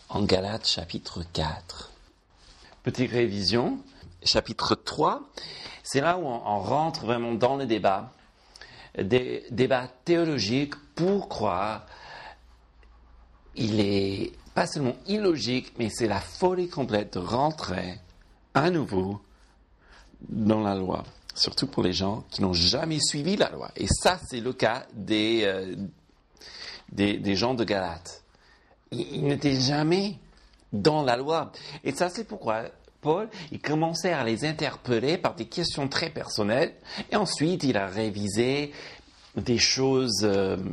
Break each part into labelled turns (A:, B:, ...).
A: en Galates chapitre 4. Petite révision, chapitre 3, c'est là où on rentre vraiment dans le débat, des débats théologiques pour croire. Il est pas seulement illogique, mais c'est la folie complète de rentrer à nouveau dans la loi, surtout pour les gens qui n'ont jamais suivi la loi. Et ça, c'est le cas des gens de Galates. Ils n'étaient jamais dans la loi. Et ça, c'est pourquoi Paul, il commençait à les interpeller par des questions très personnelles. Et ensuite, il a révisé des choses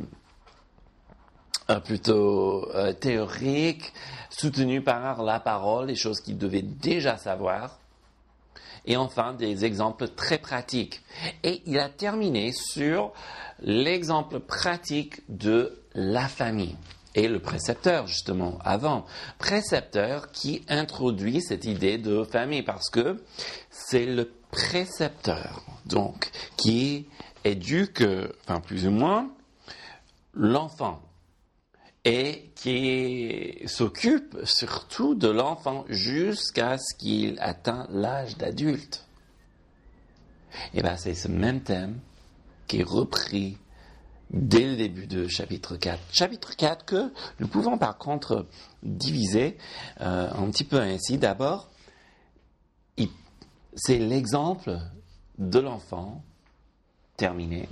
A: plutôt théoriques, soutenues par la parole, des choses qu'ils devaient déjà savoir. Et enfin, des exemples très pratiques. Et il a terminé sur l'exemple pratique de la famille. Et le précepteur, justement, avant. Précepteur qui introduit cette idée de famille, parce que c'est le précepteur, donc, qui éduque, enfin, plus ou moins, l'enfant. Et qui s'occupe surtout de l'enfant jusqu'à ce qu'il atteigne l'âge d'adulte. Et bien, c'est ce même thème qui est repris dès le début de chapitre 4. Chapitre 4 que nous pouvons par contre diviser un petit peu ainsi. D'abord, c'est l'exemple de l'enfant terminé.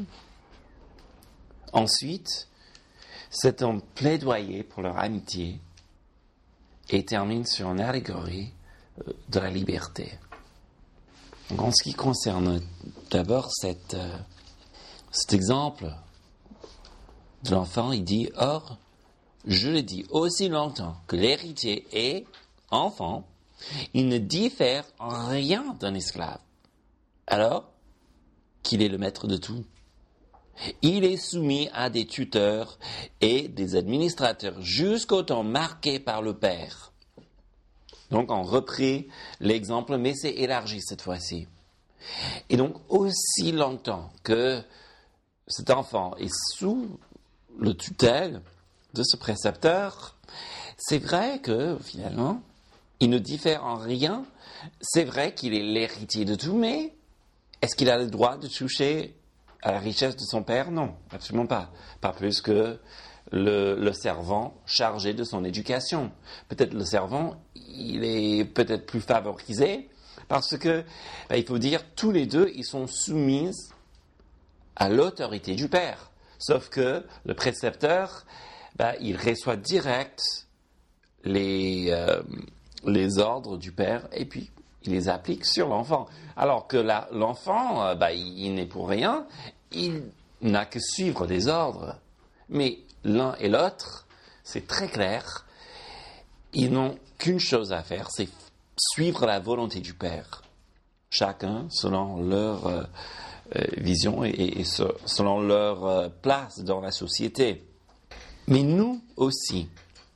A: Ensuite, c'est un plaidoyer pour leur amitié et termine sur une allégorie de la liberté. Donc, en ce qui concerne d'abord cet exemple de l'enfant, il dit « Or, je le dis, aussi longtemps que l'héritier est enfant, il ne diffère en rien d'un esclave, alors qu'il est le maître de tout. Il est soumis à des tuteurs et des administrateurs jusqu'au temps marqué par le Père. » Donc on reprit l'exemple, mais c'est élargi cette fois-ci. Et donc aussi longtemps que cet enfant est sous le tutelle de ce précepteur, c'est vrai que finalement, il ne diffère en rien. C'est vrai qu'il est l'héritier de tout, mais est-ce qu'il a le droit de toucher à la richesse de son père? Non, absolument pas. Pas plus que le servant chargé de son éducation. Peut-être le servant, il est peut-être plus favorisé parce que, il faut dire, tous les deux, ils sont soumis à l'autorité du père. Sauf que le précepteur, il reçoit direct les ordres du père et puis il les applique sur l'enfant. Alors que l'enfant, il n'est pour rien, il n'a que suivre les ordres. Mais l'un et l'autre, c'est très clair, ils n'ont qu'une chose à faire, c'est suivre la volonté du père. Chacun selon leur vision et selon leur place dans la société. Mais nous aussi,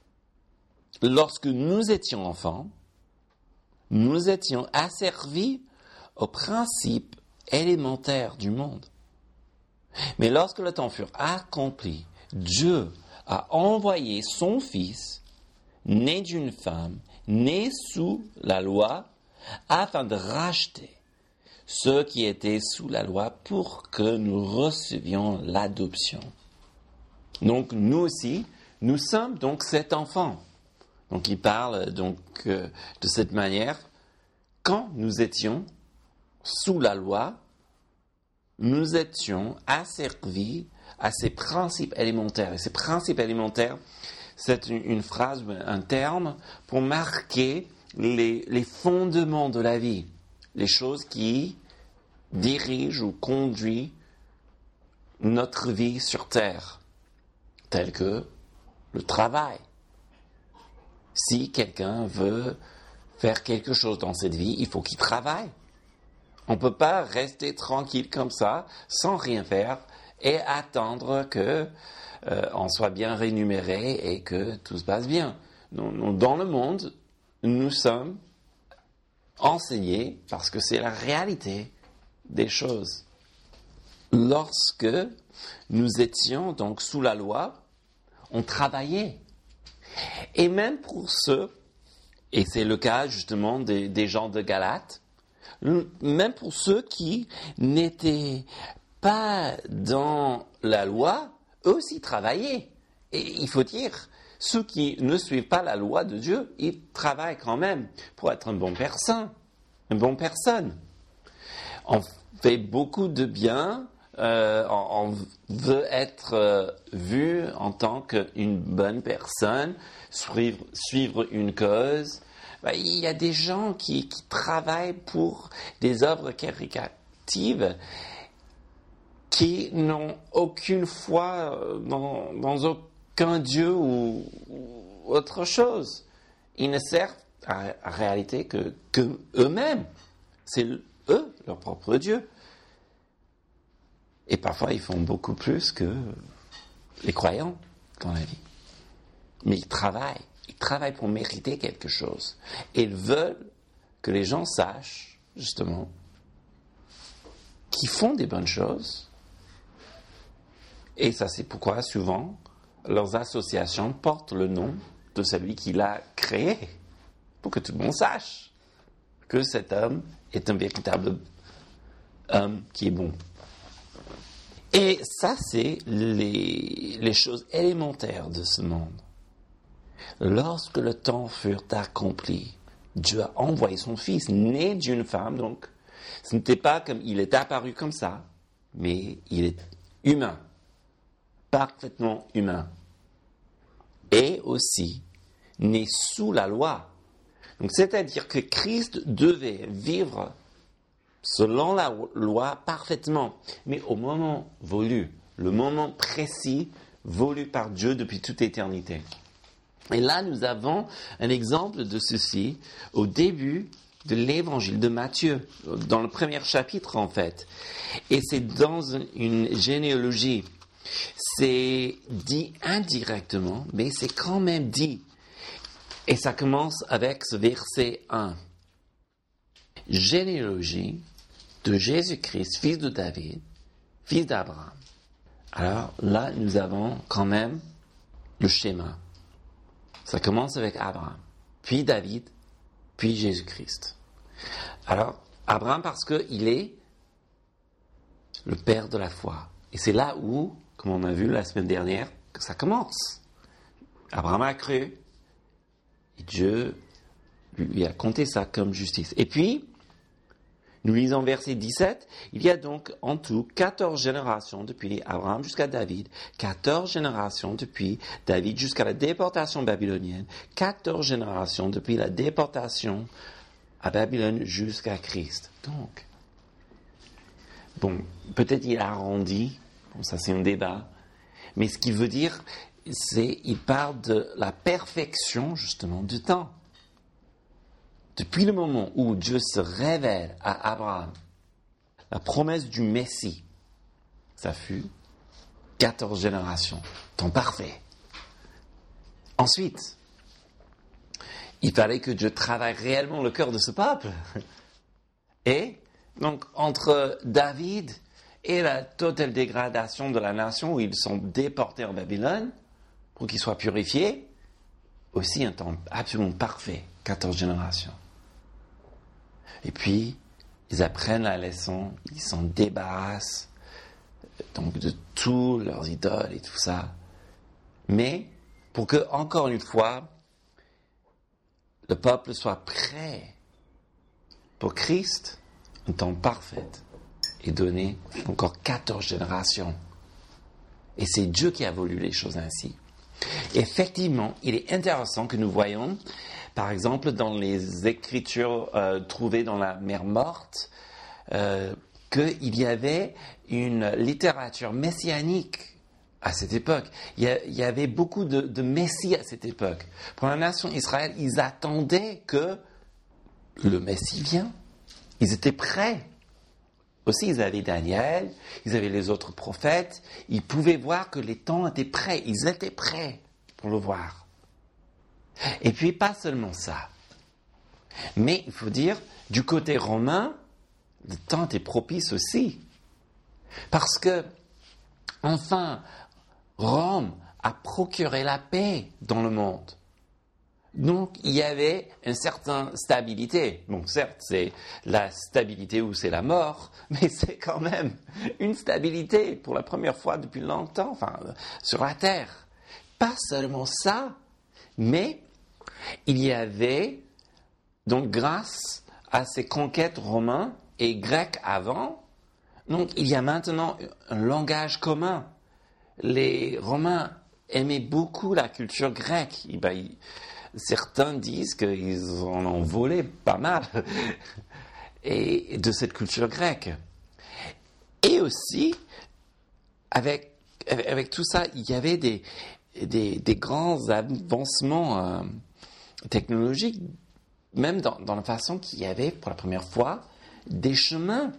A: lorsque nous étions enfants, nous étions asservis aux principes élémentaires du monde. Mais lorsque le temps fut accompli, Dieu a envoyé son Fils, né d'une femme, né sous la loi, afin de racheter ceux qui étaient sous la loi pour que nous recevions l'adoption. Donc nous aussi, nous sommes donc cet enfant. Donc il parle donc de cette manière. Quand nous étions sous la loi, nous étions asservis à ces principes élémentaires. Et ces principes élémentaires, c'est une phrase, un terme pour marquer les fondements de la vie, les choses qui dirigent ou conduisent notre vie sur Terre, telles que le travail. Si quelqu'un veut faire quelque chose dans cette vie, il faut qu'il travaille. On ne peut pas rester tranquille comme ça, sans rien faire, et attendre que on soit bien rémunéré et que tout se passe bien. Dans le monde, nous sommes enseignés parce que c'est la réalité des choses. Lorsque nous étions donc sous la loi, on travaillait. Et même pour ceux, et c'est le cas justement des gens de Galate, même pour ceux qui n'étaient pas dans la loi, eux aussi travaillaient. Et il faut dire, ceux qui ne suivent pas la loi de Dieu, ils travaillent quand même pour être une bonne personne. On fait beaucoup de bien, on veut être vu en tant qu'une bonne personne, suivre une cause. Il y a des gens qui travaillent pour des œuvres caritatives qui n'ont aucune foi dans aucun Dieu ou autre chose. Ils ne servent en réalité que eux-mêmes. C'est eux, leur propre Dieu. Et parfois, ils font beaucoup plus que les croyants dans la vie. Mais ils travaillent pour mériter quelque chose. Et ils veulent que les gens sachent, justement, qu'ils font des bonnes choses. Et ça, c'est pourquoi, souvent, leurs associations portent le nom de celui qui l'a créé, pour que tout le monde sache que cet homme est un véritable homme qui est bon. Et ça, c'est les choses élémentaires de ce monde. Lorsque le temps fut accompli, Dieu a envoyé son Fils, né d'une femme, donc ce n'était pas comme il est apparu comme ça, mais il est humain, parfaitement humain, et aussi né sous la loi. Donc, c'est-à-dire que Christ devait vivre selon la loi parfaitement, mais au moment voulu, le moment précis voulu par Dieu depuis toute éternité. Et là, nous avons un exemple de ceci au début de l'évangile de Matthieu, dans le premier chapitre en fait. Et c'est dans une généalogie. C'est dit indirectement, mais c'est quand même dit. Et ça commence avec ce verset 1. Généalogie de Jésus-Christ, fils de David, fils d'Abraham. Alors là, nous avons quand même le schéma. Ça commence avec Abraham, puis David, puis Jésus-Christ. Alors, Abraham parce qu'il est le père de la foi. Et c'est là où, comme on a vu la semaine dernière, que ça commence. Abraham a cru, et Dieu lui a compté ça comme justice. Et puis, nous lisons verset 17, il y a donc en tout 14 générations depuis Abraham jusqu'à David, 14 générations depuis David jusqu'à la déportation babylonienne, 14 générations depuis la déportation à Babylone jusqu'à Christ. Donc, bon, peut-être il a arrondi, bon, ça c'est un débat, mais ce qu'il veut dire, c'est il parle de la perfection justement du temps. Depuis le moment où Dieu se révèle à Abraham, la promesse du Messie, ça fut 14 générations, temps parfait. Ensuite, il fallait que Dieu travaille réellement le cœur de ce peuple. Et donc, entre David et la totale dégradation de la nation où ils sont déportés en Babylone, pour qu'ils soient purifiés, aussi un temps absolument parfait, 14 générations. Et puis, ils apprennent la leçon, ils s'en débarrassent donc de tous leurs idoles et tout ça. Mais, pour que, encore une fois, le peuple soit prêt pour Christ, un temps parfait est donné encore 14 générations. Et c'est Dieu qui a voulu les choses ainsi. Effectivement, il est intéressant que nous voyons, par exemple, dans les écritures trouvées dans la mer Morte, qu'il y avait une littérature messianique à cette époque. Il y avait beaucoup de Messie à cette époque. Pour la nation Israël, ils attendaient que le Messie vienne. Ils étaient prêts. Aussi, ils avaient Daniel, ils avaient les autres prophètes. Ils pouvaient voir que les temps étaient prêts. Ils étaient prêts pour le voir. Et puis, pas seulement ça. Mais, il faut dire, du côté romain, le temps était propice aussi. Parce que, enfin, Rome a procuré la paix dans le monde. Donc, il y avait une certaine stabilité. Bon, certes, c'est la stabilité ou c'est la mort, mais c'est quand même une stabilité pour la première fois depuis longtemps, sur la terre. Pas seulement ça, mais il y avait, donc grâce à ces conquêtes romaines et grecques avant, donc il y a maintenant un langage commun. Les Romains aimaient beaucoup la culture grecque. Certains disent qu'ils en ont volé pas mal et de cette culture grecque. Et aussi, avec tout ça, il y avait des grands avancements technologiques, même dans la façon qu'il y avait, pour la première fois, des chemins.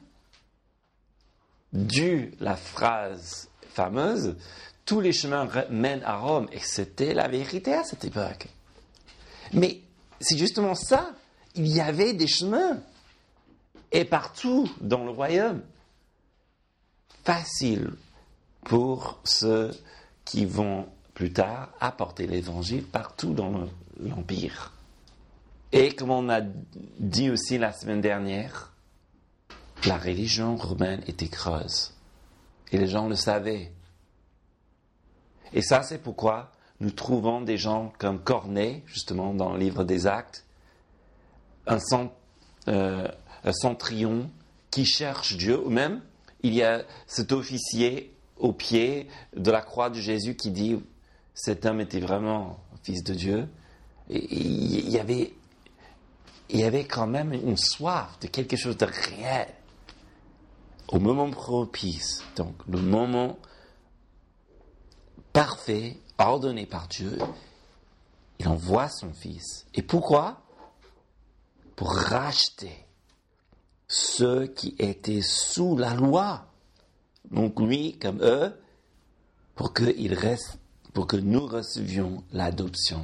A: D'où la phrase fameuse, tous les chemins mènent à Rome, et c'était la vérité à cette époque. Mais c'est justement ça, il y avait des chemins, et partout dans le royaume, facile pour ceux qui vont plus tard apporter l'évangile partout dans l'Empire. Et comme on a dit aussi la semaine dernière, la religion romaine était creuse. Et les gens le savaient. Et ça, c'est pourquoi nous trouvons des gens comme Corneille, justement, dans le livre des Actes, un centurion qui cherche Dieu, ou même, il y a cet officier au pied de la croix de Jésus qui dit « Cet homme était vraiment fils de Dieu ». Et il y avait quand même une soif de quelque chose de réel. Au moment propice, donc le moment parfait, ordonné par Dieu, il envoie son Fils. Et pourquoi ? Pour racheter ceux qui étaient sous la loi. Donc lui, comme eux, pour que nous recevions l'adoption.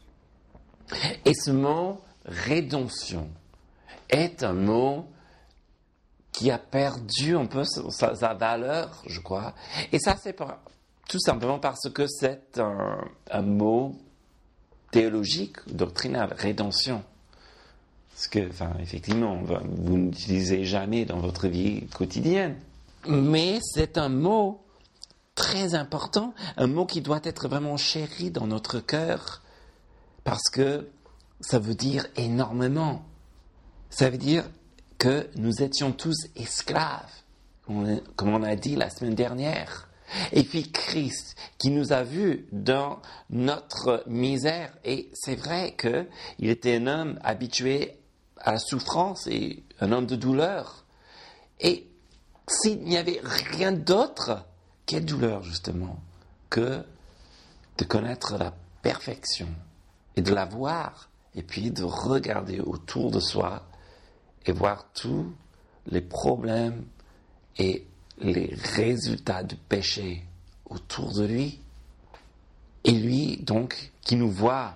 A: Et ce mot rédemption est un mot qui a perdu un peu sa valeur, je crois. Et ça, c'est tout simplement parce que c'est un mot théologique, doctrinal, rédemption. Parce que, effectivement, vous n'utilisez jamais dans votre vie quotidienne. Mais c'est un mot très important, un mot qui doit être vraiment chéri dans notre cœur, parce que ça veut dire énormément. Ça veut dire que nous étions tous esclaves, comme on a dit la semaine dernière. Et puis Christ, qui nous a vus dans notre misère. Et c'est vrai qu'il était un homme habitué à la souffrance et un homme de douleur. Et s'il n'y avait rien d'autre, quelle douleur justement, que de connaître la perfection et de la voir, et puis de regarder autour de soi et voir tous les problèmes et les résultats du péché autour de lui. Et lui, donc, qui nous voit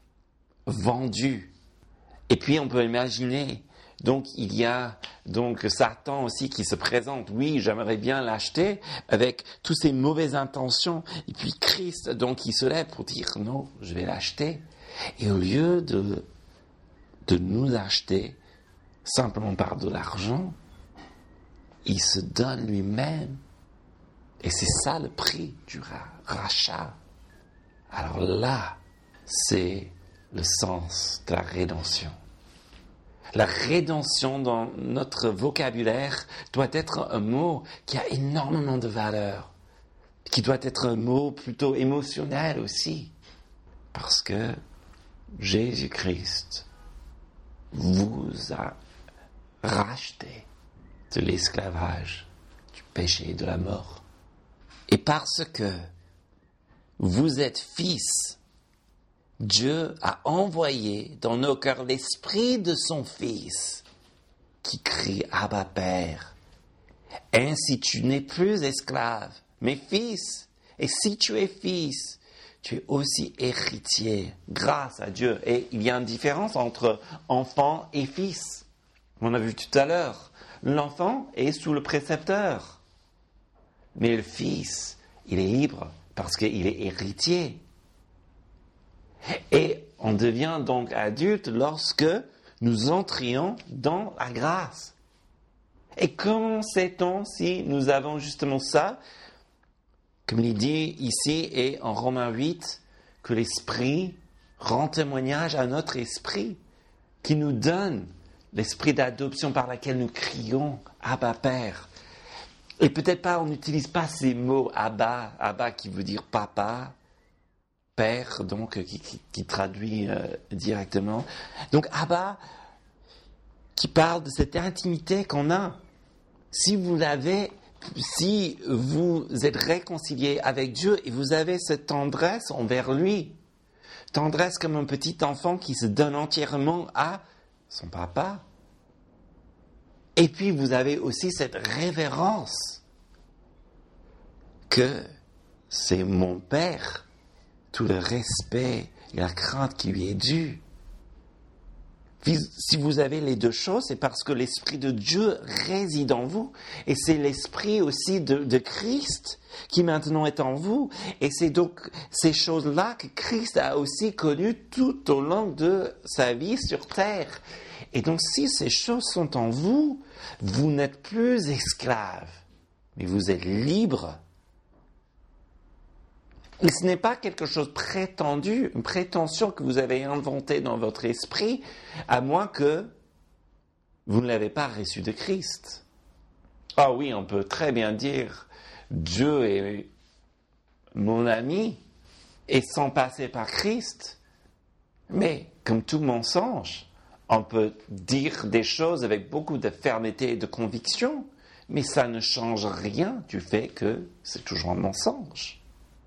A: vendus. Et puis, on peut imaginer, donc, il y a donc Satan aussi qui se présente. Oui, j'aimerais bien l'acheter avec toutes ces mauvaises intentions. Et puis, Christ, donc, qui se lève pour dire, non, je vais l'acheter. Et au lieu de nous acheter simplement par de l'argent, il se donne lui-même. Et c'est ça le prix du rachat. Alors là, c'est le sens de la rédemption. La rédemption dans notre vocabulaire doit être un mot qui a énormément de valeur, qui doit être un mot plutôt émotionnel aussi, parce que Jésus-Christ vous a racheté de l'esclavage, du péché et de la mort. Et parce que vous êtes fils, Dieu a envoyé dans nos cœurs l'esprit de son Fils qui crie « Abba Père ». Ainsi tu n'es plus esclave, mais fils. Et si tu es fils, tu es aussi héritier grâce à Dieu. Et il y a une différence entre enfant et fils. On a vu tout à l'heure, l'enfant est sous le précepteur. Mais le fils, il est libre parce qu'il est héritier. Et On devient donc adulte lorsque nous entrions dans la grâce. Et comment sait-on si nous avons justement ça? Comme il dit ici et en Romains 8, que l'Esprit rend témoignage à notre esprit, qui nous donne l'esprit d'adoption par lequel nous crions « Abba Père ». Et peut-être pas, on n'utilise pas ces mots « Abba », « Abba » qui veut dire « papa », « père », donc qui traduit directement. Donc « Abba » qui parle de cette intimité qu'on a. Si vous êtes réconcilié avec Dieu et vous avez cette tendresse envers lui, tendresse comme un petit enfant qui se donne entièrement à son papa. Et puis vous avez aussi cette révérence que c'est mon Père, tout le respect et la crainte qui lui est due. Si vous avez les deux choses, c'est parce que l'Esprit de Dieu réside en vous. Et c'est l'Esprit aussi de Christ qui maintenant est en vous. Et c'est donc ces choses-là que Christ a aussi connues tout au long de sa vie sur terre. Et donc si ces choses sont en vous, vous n'êtes plus esclaves, mais vous êtes libres. Et ce n'est pas quelque chose de prétendu, une prétention que vous avez inventée dans votre esprit, à moins que vous ne l'avez pas reçu de Christ. Ah oui, on peut très bien dire Dieu est mon ami et sans passer par Christ. Mais comme tout mensonge, on peut dire des choses avec beaucoup de fermeté et de conviction, mais ça ne change rien du fait que c'est toujours un mensonge.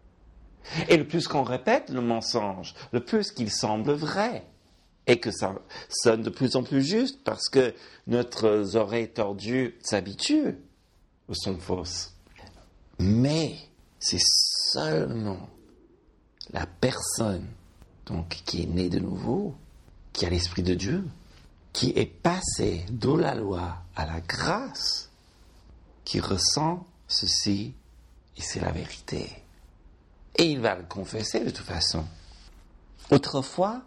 A: Et le plus qu'on répète le mensonge, le plus qu'il semble vrai. Et que ça sonne de plus en plus juste parce que notre oreille tordue s'habitue au son fausse. Mais c'est seulement la personne donc, qui est née de nouveau, qui a l'Esprit de Dieu, qui est passée de la loi à la grâce, qui ressent ceci et c'est la vérité. Et il va le confesser de toute façon. Autrefois,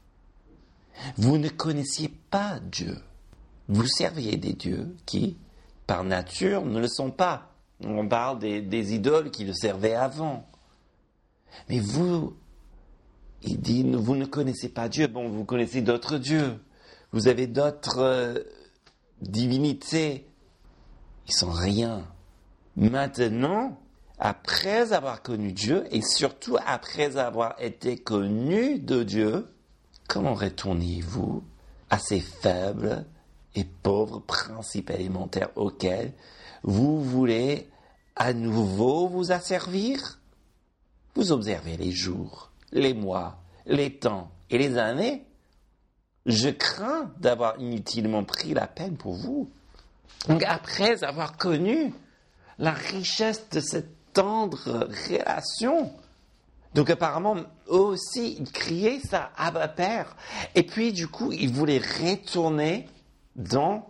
A: vous ne connaissiez pas Dieu. Vous serviez des dieux qui, par nature, ne le sont pas. On parle des idoles qui le servaient avant. Mais vous, il dit, vous ne connaissez pas Dieu. Bon, vous connaissez d'autres dieux. Vous avez d'autres divinités. Ils sont rien. Maintenant, après avoir connu Dieu, et surtout après avoir été connu de Dieu, comment retournez-vous à ces faibles et pauvres principes élémentaires auxquels vous voulez à nouveau vous asservir? Vous observez les jours, les mois, les temps et les années. Je crains d'avoir inutilement pris la peine pour vous. Donc après avoir connu la richesse de cette tendre relation, donc apparemment, eux aussi, ils criaient ça, Abba Père. Et puis du coup, ils voulaient retourner dans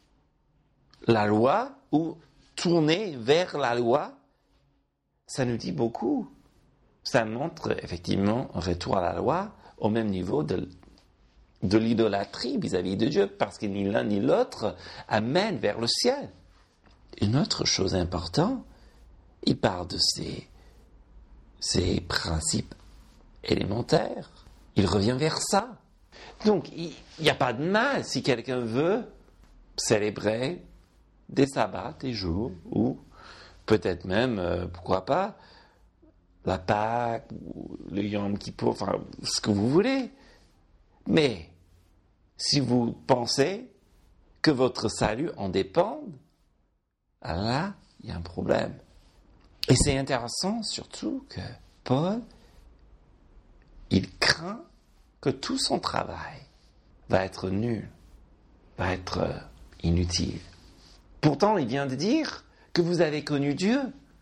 A: la loi ou tourner vers la loi. Ça nous dit beaucoup. Ça montre effectivement un retour à la loi au même niveau de l'idolâtrie vis-à-vis de Dieu, parce que ni l'un ni l'autre amène vers le ciel. Une autre chose importante, il parle de ces principes élémentaires. Il revient vers ça. Donc, il n'y a pas de mal si quelqu'un veut célébrer des sabbats, des jours, ou peut-être même, pourquoi pas, la Pâque, ou le Yom Kippour, enfin, ce que vous voulez. Mais, si vous pensez que votre salut en dépend, là, il y a un problème. Et c'est intéressant surtout que Paul, il craint que tout son travail va être nul, va être inutile. Pourtant, il vient de dire que vous avez connu Dieu.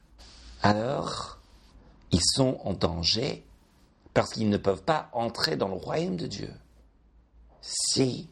A: Alors, ils sont en danger parce qu'ils ne peuvent pas entrer dans le royaume de Dieu. Si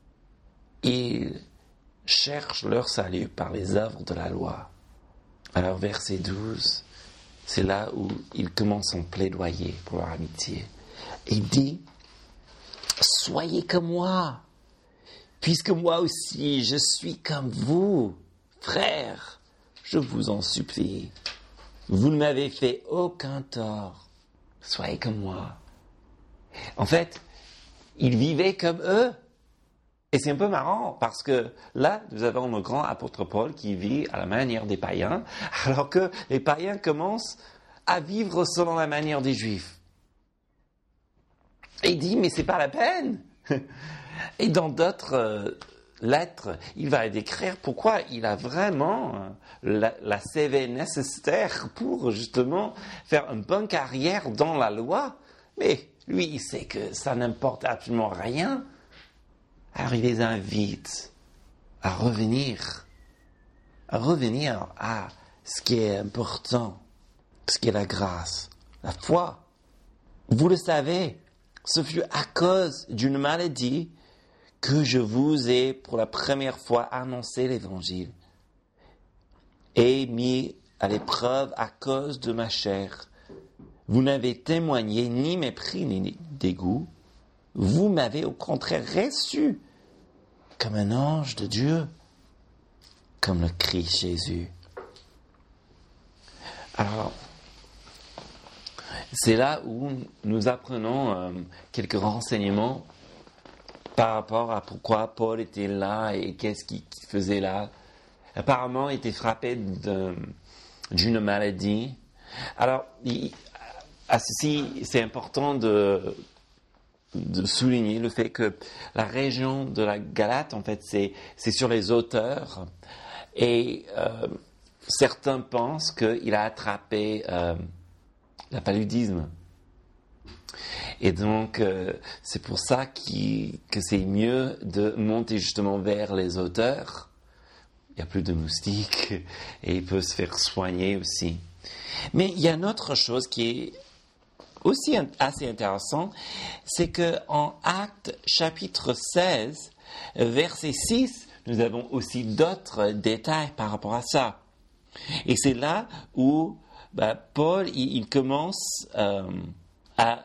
A: ils cherchent leur salut par les œuvres de la loi. Alors, verset 12, c'est là où il commence son plaidoyer pour leur amitié. Il dit, soyez comme moi, puisque moi aussi je suis comme vous, frères, je vous en supplie. Vous ne m'avez fait aucun tort. Soyez comme moi. En fait, ils vivaient comme eux. Et c'est un peu marrant parce que là, nous avons le grand apôtre Paul qui vit à la manière des païens, alors que les païens commencent à vivre selon la manière des Juifs. Et il dit, mais c'est pas la peine. Et dans d'autres lettres, il va décrire pourquoi il a vraiment la CV nécessaire pour justement faire une bonne carrière dans la loi. Mais lui, il sait que ça n'importe absolument rien. Alors il les invite à revenir à ce qui est important, ce qui est la grâce, la foi. Vous le savez, ce fut à cause d'une maladie que je vous ai pour la première fois annoncé l'Évangile et mis à l'épreuve à cause de ma chair. Vous n'avez témoigné ni mépris ni dégoût. Vous m'avez au contraire reçu comme un ange de Dieu, comme le Christ Jésus. Alors, c'est là où nous apprenons quelques renseignements par rapport à pourquoi Paul était là et qu'est-ce qu'il faisait là. Apparemment, il était frappé d'une maladie. Alors, à ceci, c'est important de souligner le fait que la région de la Galate, en fait, c'est sur les hauteurs. Et certains pensent qu'il a attrapé le paludisme. Et donc, c'est pour ça que c'est mieux de monter justement vers les hauteurs. Il n'y a plus de moustiques et il peut se faire soigner aussi. Mais il y a une autre chose qui est aussi assez intéressant, c'est qu'en Actes chapitre 16, verset 6, nous avons aussi d'autres détails par rapport à ça. Et c'est là où Paul il commence à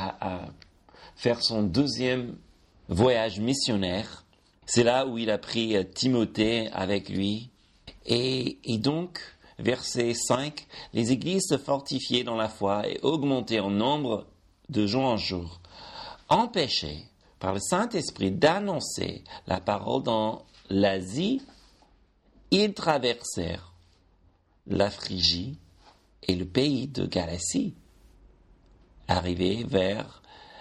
A: faire son deuxième voyage missionnaire. C'est là où il a pris Timothée avec lui. Et donc, verset 5, les églises se fortifiaient dans la foi et augmentaient en nombre de jour en jour, empêchés par le Saint-Esprit d'annoncer la parole dans l'Asie. Ils traversèrent la Phrygie et le pays de Galatie, arrivés vers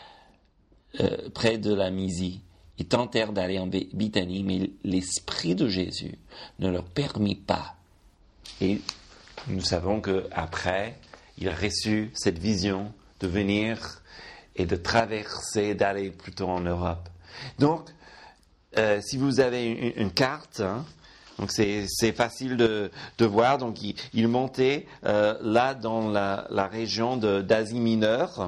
A: près de la Mysie. Ils tentèrent d'aller en Bithanie, mais l'Esprit de Jésus ne leur permit pas. Et nous savons qu'après, il a reçu cette vision de venir et de traverser, d'aller plutôt en Europe. Donc, si vous avez une carte, donc c'est facile de voir. Donc, il montait là dans la région d'Asie mineure.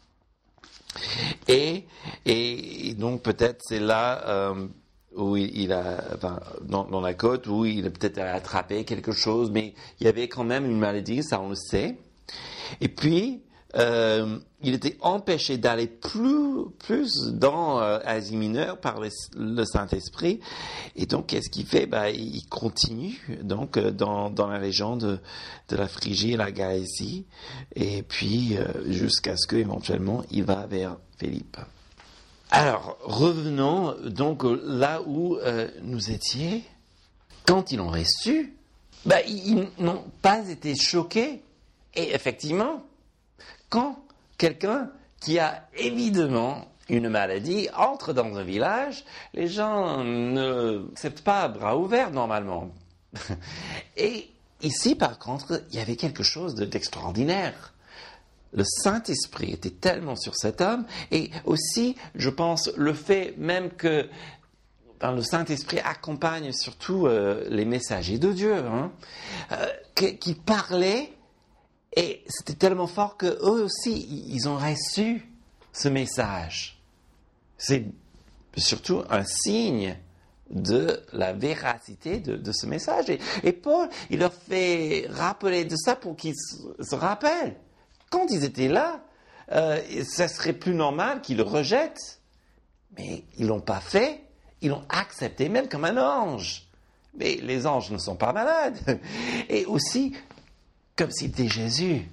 A: Et donc, peut-être c'est là où il a, dans la côte, où il a peut-être attrapé quelque chose, mais il y avait quand même une maladie, ça on le sait. Et puis, il était empêché d'aller plus dans Asie mineure par le Saint-Esprit. Et donc, qu'est-ce qu'il fait? Il continue donc dans la région de la Phrygie et la Galatie, et puis jusqu'à ce qu'éventuellement il va vers Philippe. Alors, revenons donc là où nous étions. Quand ils l'ont reçu, ils n'ont pas été choqués. Et effectivement, quand quelqu'un qui a évidemment une maladie entre dans un village, les gens ne l'acceptent pas à bras ouverts normalement. Et ici, par contre, il y avait quelque chose d'extraordinaire. Le Saint-Esprit était tellement sur cet homme, et aussi, je pense, le fait même que le Saint-Esprit accompagne surtout les messagers de Dieu, qui parlaient, et c'était tellement fort qu'eux aussi, ils ont reçu ce message. C'est surtout un signe de la véracité de ce message. Et Paul, il leur fait rappeler de ça pour qu'ils se rappellent. Quand ils étaient là, ça serait plus normal qu'ils le rejettent. Mais ils l'ont pas fait, ils l'ont accepté même comme un ange. Mais les anges ne sont pas malades. Et aussi, comme c'était Jésus,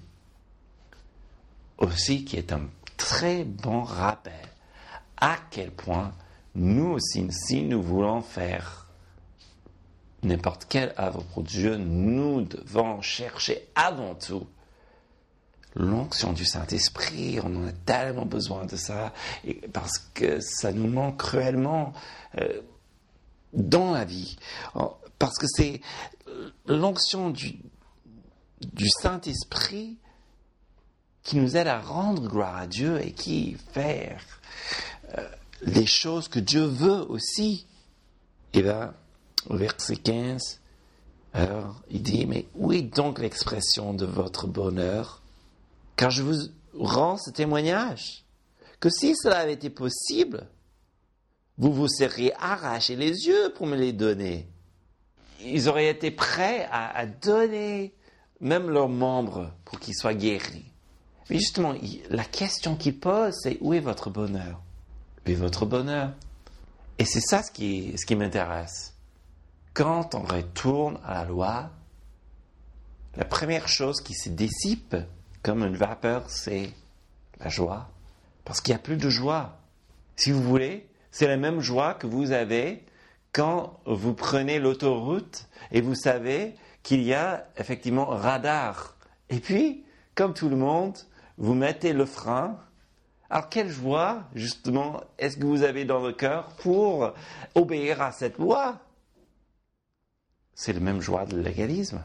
A: aussi qui est un très bon rappel à quel point nous aussi, si nous voulons faire n'importe quelle œuvre pour Dieu, nous devons chercher avant tout l'onction du Saint-Esprit. On en a tellement besoin de ça, parce que ça nous manque cruellement dans la vie. Parce que c'est l'onction du Saint-Esprit qui nous aide à rendre gloire à Dieu et qui fait les choses que Dieu veut aussi. Et bien, au verset 15, alors, il dit, mais où est donc l'expression de votre bonheur? Car je vous rends ce témoignage, que si cela avait été possible, vous vous seriez arraché les yeux pour me les donner. Ils auraient été prêts à donner même leurs membres pour qu'ils soient guéris. Mais justement, la question qu'il pose, c'est où est votre bonheur? Où est votre bonheur? Et c'est ça ce qui m'intéresse. Quand on retourne à la loi, la première chose qui se dissipe comme une vapeur, c'est la joie. Parce qu'il n'y a plus de joie. Si vous voulez, c'est la même joie que vous avez quand vous prenez l'autoroute et vous savez qu'il y a effectivement un radar. Et puis, comme tout le monde, vous mettez le frein. Alors, quelle joie, justement, est-ce que vous avez dans le cœur pour obéir à cette loi? C'est la même joie de l'égalisme.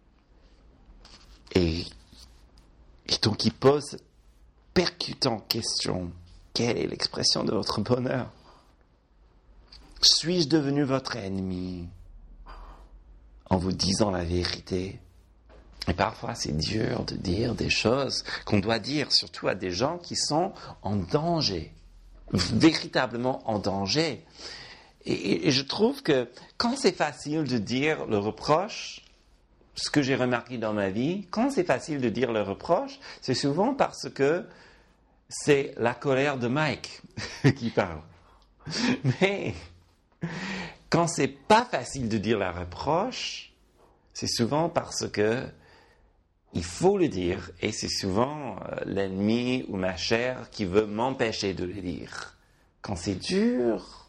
A: Et donc, il pose cette percutante question. Quelle est l'expression de votre bonheur? Suis-je devenu votre ennemi en vous disant la vérité? Et parfois, c'est dur de dire des choses qu'on doit dire, surtout à des gens qui sont en danger, véritablement en danger. Et je trouve que quand c'est facile de dire le reproche, ce que j'ai remarqué dans ma vie, quand c'est facile de dire le reproche, c'est souvent parce que c'est la colère de Mike qui parle. Mais quand c'est pas facile de dire la reproche, c'est souvent parce que il faut le dire, et c'est souvent l'ennemi ou ma chair qui veut m'empêcher de le dire. Quand c'est dur.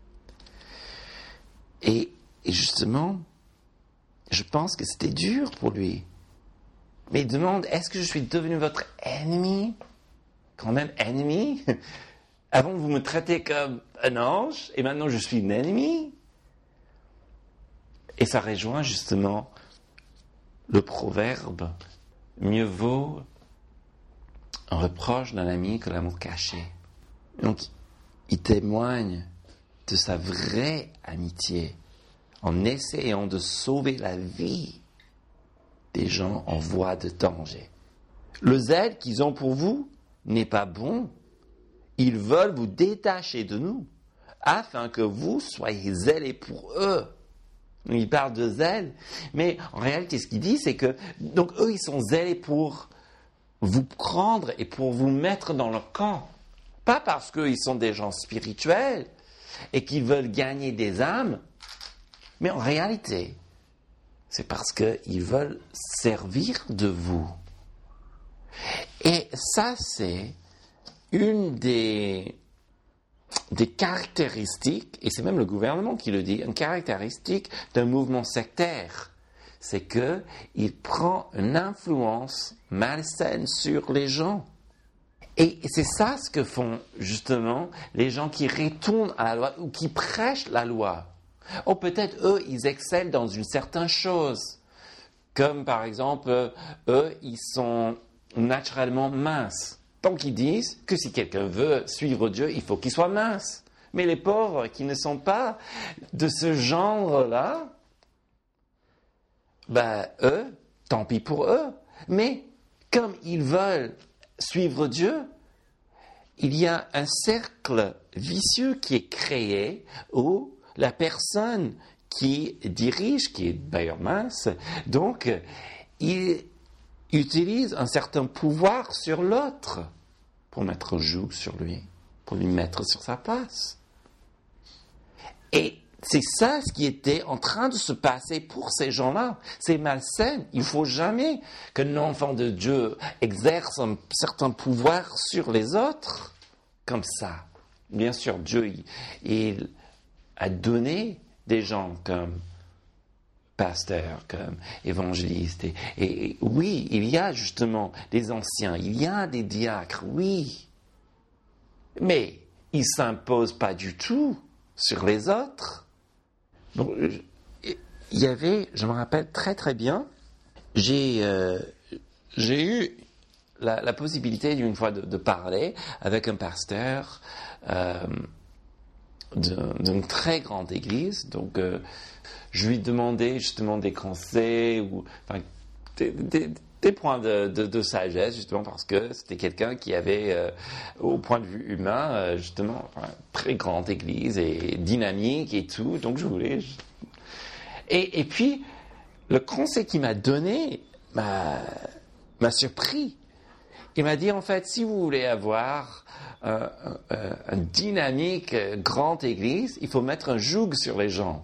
A: Et justement, je pense que c'était dur pour lui. Mais il demande, est-ce que je suis devenu votre ennemi? Quand même ennemi? Avant, vous me traitez comme un ange, et maintenant je suis un ennemi? Et ça rejoint justement le proverbe, mieux vaut un reproche d'un ami que l'amour caché. Donc, il témoigne de sa vraie amitié en essayant de sauver la vie des gens en voie de danger. Le zèle qu'ils ont pour vous n'est pas bon. Ils veulent vous détacher de nous afin que vous soyez zélés pour eux. Il parle de zèle, mais en réalité, ce qu'il dit, c'est que donc eux, ils sont zélés pour vous prendre et pour vous mettre dans leur camp. Pas parce qu'ils sont des gens spirituels et qu'ils veulent gagner des âmes, mais en réalité, c'est parce qu'ils veulent servir de vous. Et ça, c'est une des caractéristiques, et c'est même le gouvernement qui le dit, une caractéristique d'un mouvement sectaire, c'est qu'il prend une influence malsaine sur les gens. Et c'est ça ce que font justement les gens qui retournent à la loi ou qui prêchent la loi. Ou peut-être eux, ils excellent dans une certaine chose, comme par exemple, eux, ils sont naturellement minces. Donc ils disent que si quelqu'un veut suivre Dieu, il faut qu'il soit mince. Mais les pauvres qui ne sont pas de ce genre-là, eux, tant pis pour eux. Mais comme ils veulent suivre Dieu, il y a un cercle vicieux qui est créé où la personne qui dirige, qui est d'ailleurs mince, donc il utilise un certain pouvoir sur l'autre pour mettre un joug sur lui. pour lui mettre sur sa place. Et c'est ça ce qui était en train de se passer pour ces gens-là. C'est malsain. Il ne faut jamais qu'un enfant de Dieu exerce un certain pouvoir sur les autres comme ça. Bien sûr, Dieu il a donné des gens comme pasteurs, comme évangélistes. Et oui, il y a justement des anciens, il y a des diacres, oui. Mais ils ne s'imposent pas du tout sur les autres. Donc, il y avait, je me rappelle très très bien, j'ai eu la possibilité d'une fois de parler avec un pasteur d'une très grande église. Donc, je lui demandais justement des conseils ou enfin, des points de sagesse, justement parce que c'était quelqu'un qui avait, au point de vue humain, justement, enfin, très grande église et dynamique et tout. Donc, je voulais... Et puis, le conseil qu'il m'a donné m'a surpris. Il m'a dit, en fait, si vous voulez avoir une dynamique grande église, il faut mettre un joug sur les gens.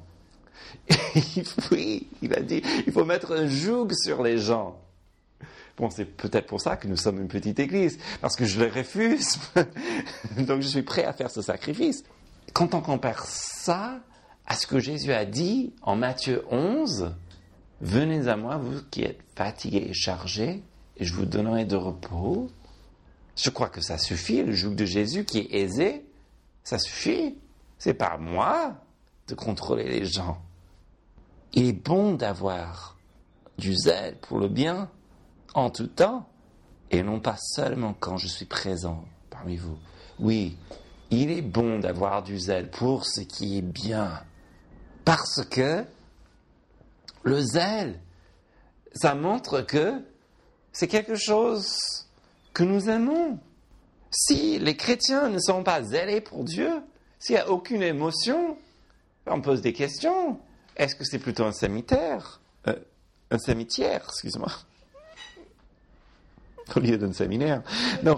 A: Oui, il a dit, il faut mettre un joug sur les gens. Bon, c'est peut-être pour ça que nous sommes une petite église, parce que je le refuse. Donc, je suis prêt à faire ce sacrifice. Quand on compare ça à ce que Jésus a dit en Matthieu 11, « Venez à moi, vous qui êtes fatigués et chargés, et je vous donnerai de repos. » Je crois que ça suffit, le joug de Jésus qui est aisé, ça suffit. C'est pas à moi de contrôler les gens. Il est bon d'avoir du zèle pour le bien en tout temps, et non pas seulement quand je suis présent parmi vous. Oui, il est bon d'avoir du zèle pour ce qui est bien, parce que le zèle, ça montre que c'est quelque chose que nous aimons. Si les chrétiens ne sont pas zélés pour Dieu, s'il n'y a aucune émotion, on pose des questions. Est-ce que c'est plutôt un cimetière, excuse-moi, au lieu d'un séminaire? Non.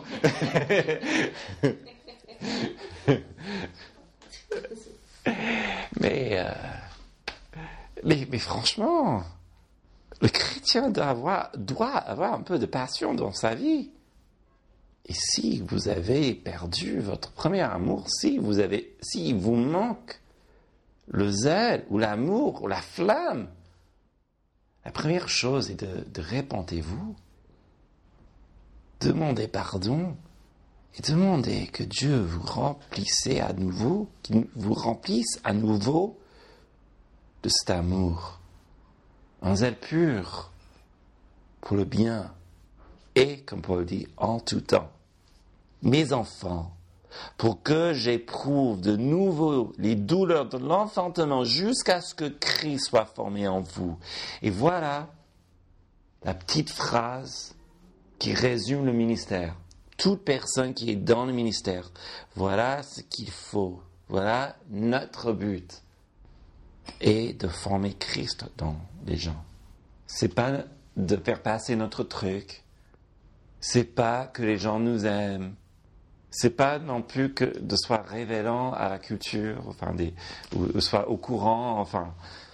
A: Mais franchement, le chrétien doit avoir un peu de passion dans sa vie. Et si vous avez perdu votre premier amour, si vous manque le zèle ou l'amour ou la flamme, la première chose est de repentez-vous, demandez pardon et demandez que Dieu vous remplisse à nouveau, qu'il vous remplisse à nouveau de cet amour, un zèle pur pour le bien et, comme Paul dit, en tout temps. Mes enfants, pour que j'éprouve de nouveau les douleurs de l'enfantement jusqu'à ce que Christ soit formé en vous. Et voilà la petite phrase qui résume le ministère. Toute personne qui est dans le ministère, voilà ce qu'il faut. Voilà notre but. Et de former Christ dans les gens. C'est pas de faire passer notre truc. C'est pas que les gens nous aiment. C'est pas non plus que de soit révélant à la culture, enfin ou soit au courant, enfin.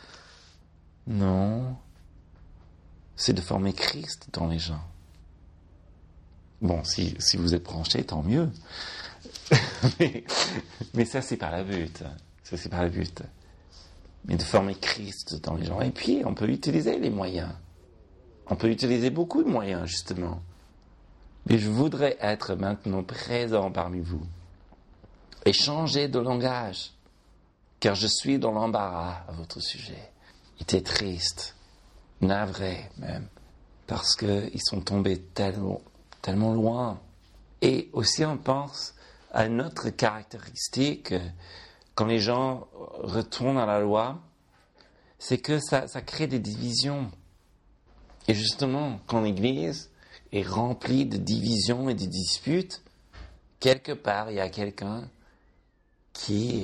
A: Non. C'est de former Christ dans les gens. Bon, si vous êtes branchés, tant mieux. mais ça, c'est pas la but. Ça, c'est pas le but. Mais de former Christ dans les gens. Et puis, on peut utiliser les moyens. On peut utiliser beaucoup de moyens, justement. Mais je voudrais être maintenant présent parmi vous et changer de langage, car je suis dans l'embarras à votre sujet. Il était triste, navré même, parce qu'ils sont tombés tellement loin. Et aussi on pense à une autre caractéristique, quand les gens retournent à la loi, c'est que ça crée des divisions. Et justement, quand l'Église est remplie de divisions et de disputes, quelque part, il y a quelqu'un qui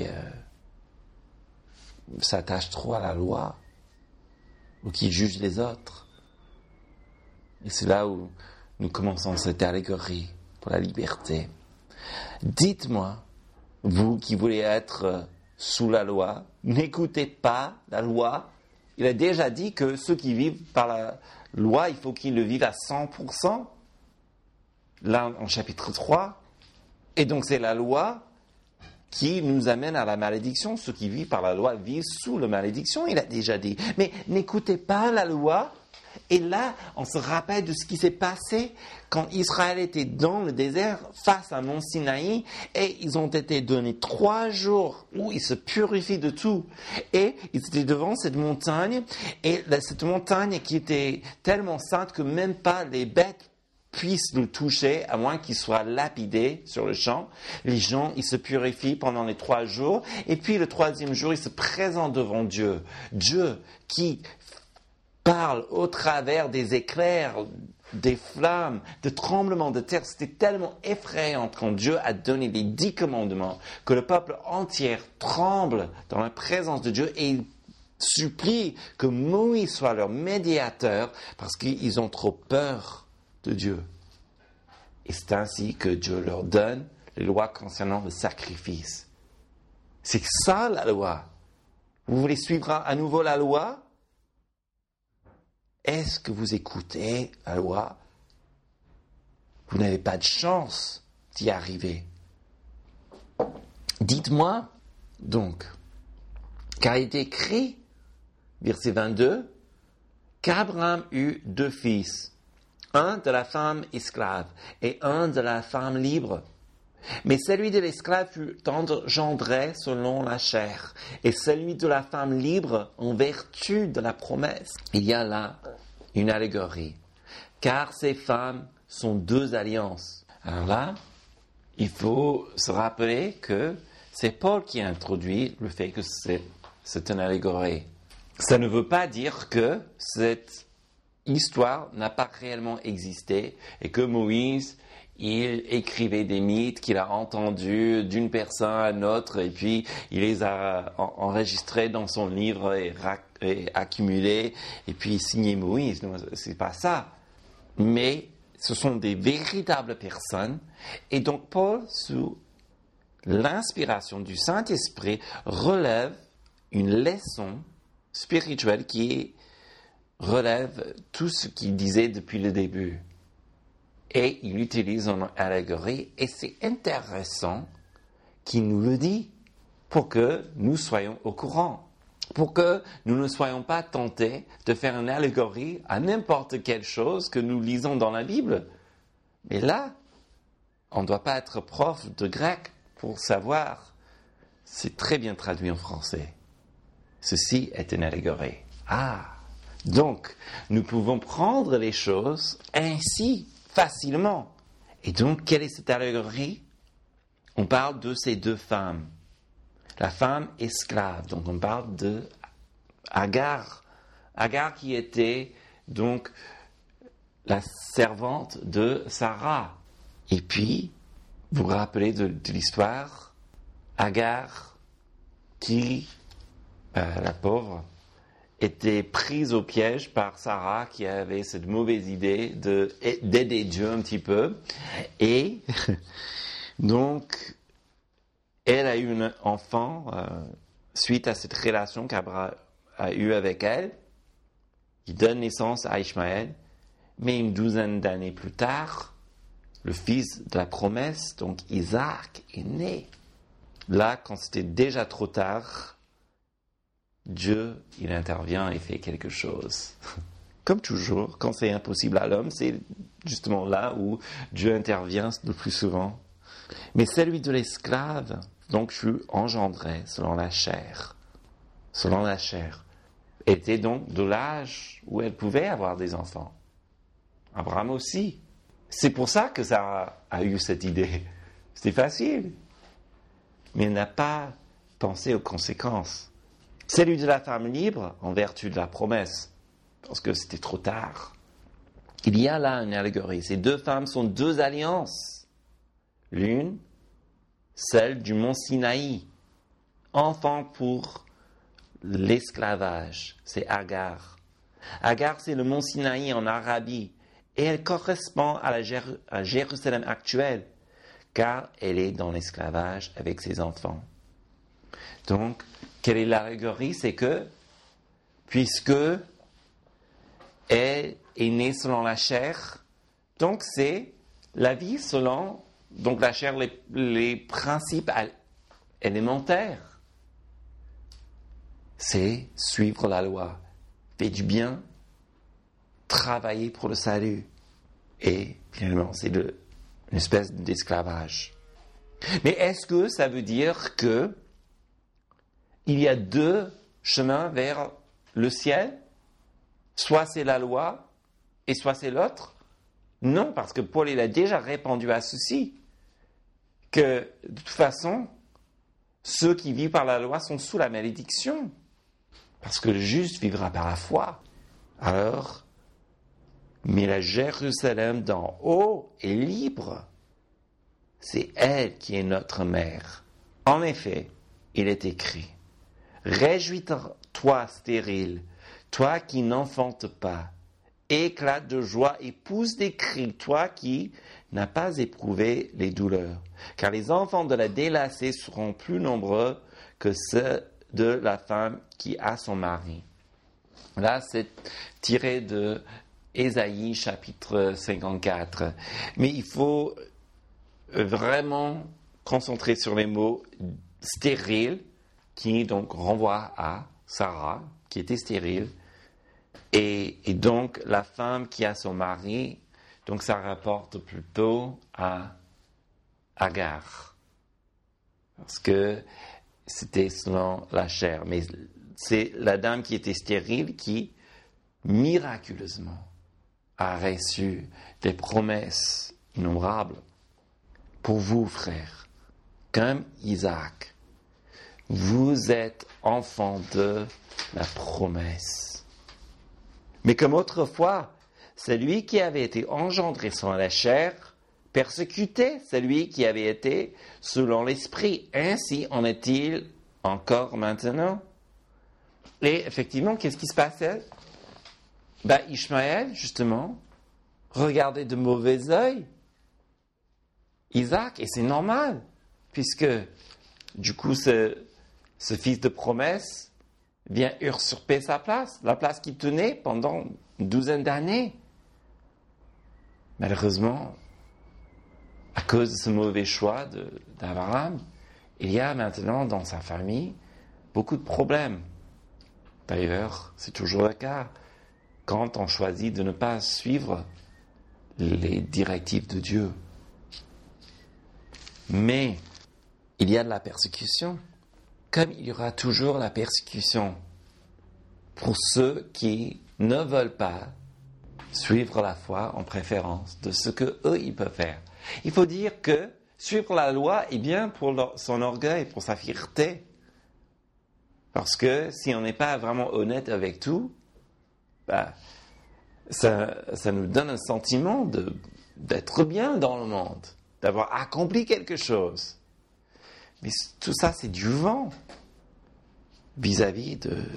A: s'attache trop à la loi ou qui juge les autres. Et c'est là où nous commençons cette allégorie pour la liberté. Dites-moi vous qui voulez être sous la loi, n'écoutez pas la loi. Il a déjà dit que ceux qui vivent par la loi, il faut qu'ils le vivent à 100%. Là, en chapitre 3. Et donc, c'est la loi qui nous amène à la malédiction. Ceux qui vivent par la loi vivent sous la malédiction, il a déjà dit. Mais n'écoutez pas la loi. Et là, on se rappelle de ce qui s'est passé quand Israël était dans le désert face à Mont Sinaï et ils ont été donnés 3 jours où ils se purifient de tout. Et ils étaient devant cette montagne et cette montagne qui était tellement sainte que même pas les bêtes puissent le toucher à moins qu'il soit lapidé sur le champ. Les gens, ils se purifient pendant les 3 jours et puis le 3e jour, ils se présentent devant Dieu. Dieu qui parle au travers des éclairs, des flammes, des tremblements de terre. C'était tellement effrayant quand Dieu a donné les 10 commandements que le peuple entier tremble dans la présence de Dieu et il supplie que Moïse soit leur médiateur parce qu'ils ont trop peur de Dieu. Et c'est ainsi que Dieu leur donne les lois concernant le sacrifice. C'est ça la loi. Vous voulez suivre à nouveau la loi? Est-ce que vous écoutez la loi? Vous n'avez pas de chance d'y arriver. Dites-moi donc, car il est écrit, verset 22, qu'Abraham eut 2 fils, un de la femme esclave et un de la femme libre. Mais celui de l'esclave fut engendré selon la chair, et celui de la femme libre en vertu de la promesse. Il y a là une allégorie, car ces femmes sont 2 alliances. Alors là, il faut se rappeler que c'est Paul qui a introduit le fait que c'est une allégorie. Ça ne veut pas dire que cette histoire n'a pas réellement existé et que Moïse il écrivait des mythes qu'il a entendus d'une personne à une autre et puis il les a enregistrés dans son livre et accumulés et puis signé Moïse. Non, c'est pas ça. Mais ce sont des véritables personnes et donc Paul, sous l'inspiration du Saint-Esprit, relève une leçon spirituelle qui relève tout ce qu'il disait depuis le début. Et il utilise une allégorie, et c'est intéressant qu'il nous le dit, pour que nous soyons au courant, pour que nous ne soyons pas tentés de faire une allégorie à n'importe quelle chose que nous lisons dans la Bible. Mais là, on ne doit pas être prof de grec pour savoir. C'est très bien traduit en français. Ceci est une allégorie. Donc, nous pouvons prendre les choses ainsi, facilement. Et donc, quelle est cette allégorie? On parle de ces 2 femmes. La femme esclave, donc on parle de Agar. Agar qui était donc la servante de Sarah. Et puis, vous vous rappelez de l'histoire? Agar qui, la pauvre, était prise au piège par Sarah qui avait cette mauvaise idée d'aider Dieu un petit peu. Et donc, elle a eu un enfant suite à cette relation qu'Abraham a eue avec elle. Il donne naissance à Ishmaël. Mais une 12aine d'années plus tard, le fils de la promesse, donc Isaac, est né. Là, quand c'était déjà trop tard, Dieu, il intervient et fait quelque chose. Comme toujours, quand c'est impossible à l'homme, c'est justement là où Dieu intervient le plus souvent. Mais celui de l'esclave, donc fut engendré selon la chair. Selon la chair. Était donc de l'âge où elle pouvait avoir des enfants. Abraham aussi. C'est pour ça que Sarah a eu cette idée. C'était facile. Mais elle n'a pas pensé aux conséquences. Celui de la femme libre, en vertu de la promesse, parce que c'était trop tard. Il y a là une allégorie. Ces 2 femmes sont 2 alliances. L'une, celle du mont Sinaï, enfant pour l'esclavage, c'est Agar. Agar, c'est le mont Sinaï en Arabie, et elle correspond à Jérusalem actuelle, car elle est dans l'esclavage avec ses enfants. Donc, quelle est l'allégorie? C'est que, puisque elle est née selon la chair, donc c'est la vie selon donc la chair, les principes élémentaires. C'est suivre la loi, faire du bien, travailler pour le salut. Et finalement, c'est une espèce d'esclavage. Mais est-ce que ça veut dire que il y a deux chemins vers le ciel? Soit c'est la loi, et soit c'est l'autre? Non, parce que Paul il a déjà répondu à ceci, que de toute façon, ceux qui vivent par la loi sont sous la malédiction, parce que le juste vivra par la foi. Alors, mais la Jérusalem d'en haut est libre. C'est elle qui est notre mère. En effet, il est écrit, « Réjouis-toi, stérile, toi qui n'enfantes pas. Éclate de joie et pousse des cris, toi qui n'as pas éprouvé les douleurs. Car les enfants de la délassée seront plus nombreux que ceux de la femme qui a son mari. » Là, c'est tiré de Ésaïe chapitre 54. Mais il faut vraiment concentrer sur les mots stérile, qui donc renvoie à Sarah, qui était stérile, et donc la femme qui a son mari, donc ça rapporte plutôt à Agar, parce que c'était selon la chair. Mais c'est la dame qui était stérile qui, miraculeusement, a reçu des promesses innombrables. Pour vous, frères, comme Isaac, vous êtes enfants de la promesse. Mais comme autrefois, celui qui avait été engendré selon la chair persécutait celui qui avait été selon l'esprit. Ainsi en est-il encore maintenant. Et effectivement, qu'est-ce qui se passait? Ishmaël, justement, regardait de mauvais œil Isaac, et c'est normal, puisque du coup, ce fils de promesse vient usurper sa place, la place qu'il tenait pendant une douzaine d'années. Malheureusement, à cause de ce mauvais choix d'Abraham, il y a maintenant dans sa famille beaucoup de problèmes. D'ailleurs, c'est toujours le cas quand on choisit de ne pas suivre les directives de Dieu. Mais il y a de la persécution, comme il y aura toujours la persécution pour ceux qui ne veulent pas suivre la foi en préférence de ce que eux ils peuvent faire. Il faut dire que suivre la loi est bien pour son orgueil, pour sa fierté. Parce que si on n'est pas vraiment honnête avec tout, ça nous donne un sentiment d'être bien dans le monde, d'avoir accompli quelque chose. Mais tout ça, c'est du vent vis-à-vis de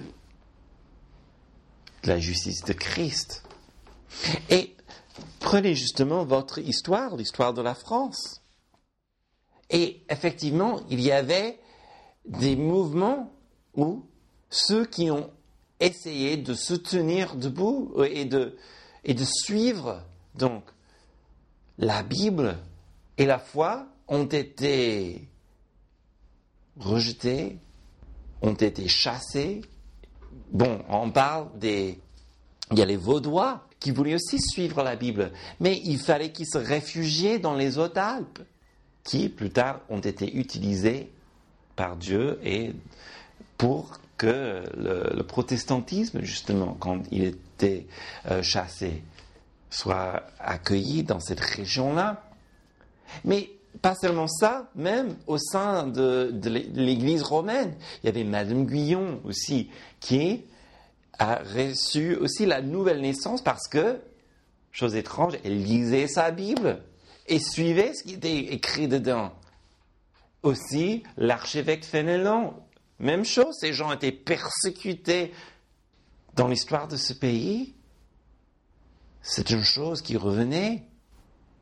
A: la justice de Christ. Et prenez justement votre histoire, l'histoire de la France. Et effectivement, il y avait des mouvements où ceux qui ont essayé de se tenir debout et de suivre donc la Bible et la foi ont été rejetés, ont été chassés. Bon, on parle il y a les Vaudois qui voulaient aussi suivre la Bible, mais il fallait qu'ils se réfugiaient dans les Hautes-Alpes, qui plus tard ont été utilisés par Dieu et pour que le protestantisme, justement, quand il était chassé, soit accueilli dans cette région-là. Mais pas seulement ça, même au sein de l'Église romaine, il y avait Madame Guyon aussi, qui a reçu aussi la nouvelle naissance parce que, chose étrange, elle lisait sa Bible et suivait ce qui était écrit dedans. Aussi, l'archevêque Fénelon, même chose, ces gens étaient persécutés dans l'histoire de ce pays. C'est une chose qui revenait.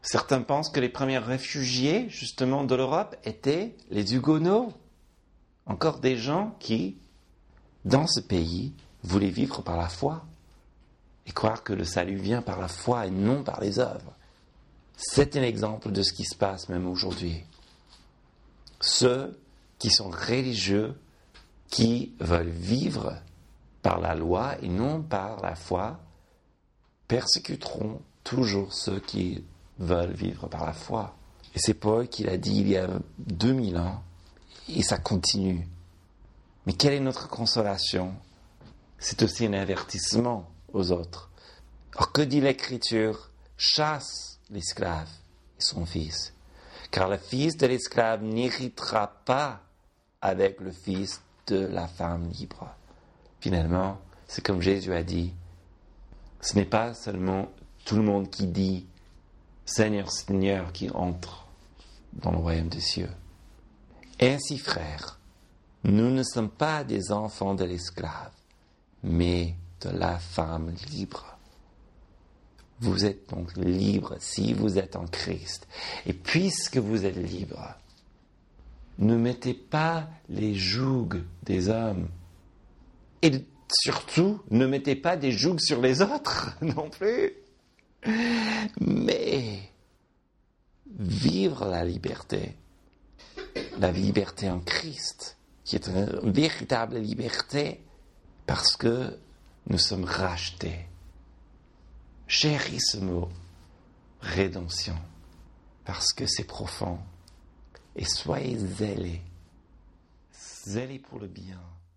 A: Certains pensent que les premiers réfugiés, justement, de l'Europe étaient les Huguenots. Encore des gens qui, dans ce pays, voulaient vivre par la foi et croire que le salut vient par la foi et non par les œuvres. C'est un exemple de ce qui se passe même aujourd'hui. Ceux qui sont religieux, qui veulent vivre par la loi et non par la foi, persécuteront toujours ceux qui veulent vivre par la foi. Et c'est Paul qui l'a dit il y a 2000 ans, et ça continue. Mais quelle est notre consolation? C'est aussi un avertissement aux autres. Alors que dit l'Écriture? Chasse l'esclave et son fils, car le fils de l'esclave n'héritera pas avec le fils de la femme libre. Finalement, c'est comme Jésus a dit, ce n'est pas seulement tout le monde qui dit « Seigneur, Seigneur » qui entre dans le royaume des cieux. Ainsi, frères, nous ne sommes pas des enfants de l'esclave, mais de la femme libre. Vous êtes donc libres si vous êtes en Christ. Et puisque vous êtes libres, ne mettez pas les jougs des hommes. Et surtout, ne mettez pas des jougs sur les autres non plus. Mais vivre la liberté en Christ, qui est une véritable liberté, parce que nous sommes rachetés. Chéris ce mot, rédemption, parce que c'est profond. Et soyez zélés pour le bien.